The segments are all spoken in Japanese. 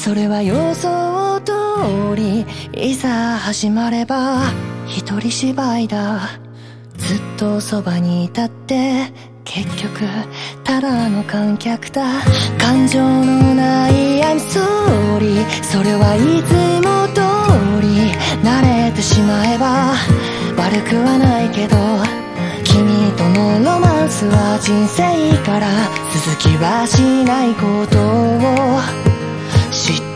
それは予想通り、いざ始まれば一人芝居だ。ずっとそばにいたって結局ただの観客だ。感情のない I'm sorry、 それはいつも通り慣れてしまえば悪くはないけど、君とのロマンスは人生から続きはしないことを知った。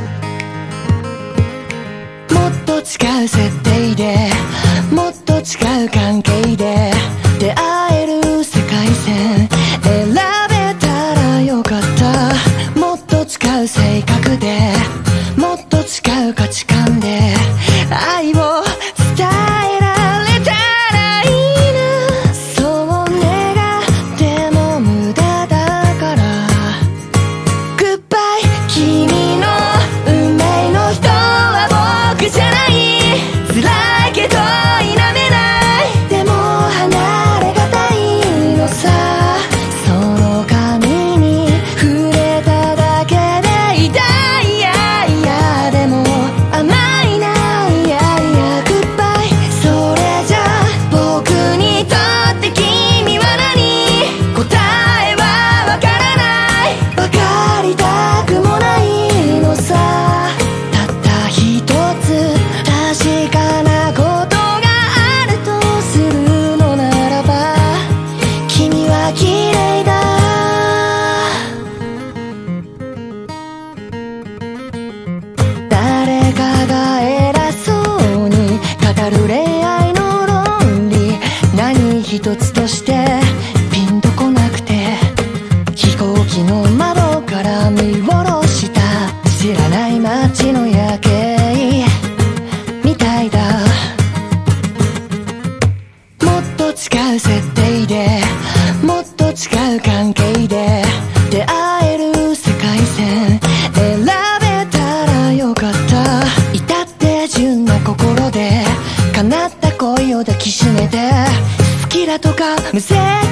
もっと違う設定でもっと違う関係で出会える世界線選べたらよかった。もっと違う性格でもっと違う価値観で愛を伝えられたらいいな。そう願っても無駄だから Goodbye、 君の運命の人は僕じゃない。辛いけど否めない。でも離れがたいのさ。その髪に触れただけで痛い。いやいやでも甘いな。いやいや Goodbye、 それじゃ僕にとって君は何。答えはわからない。わかりたくもないのさ。たった一つ確かなことがあるとするのならば、君は綺麗だ。誰かが偉そうに語る恋愛の論理、何一つとしてピンとこなくて、飛行機の窓から見下ろした知らない街の夜景みたいだ。もっと違う設定でもっと違う関係で出会える世界線選べたらよかった。至って純な心で叶った恋を抱きしめて、好きだとか無責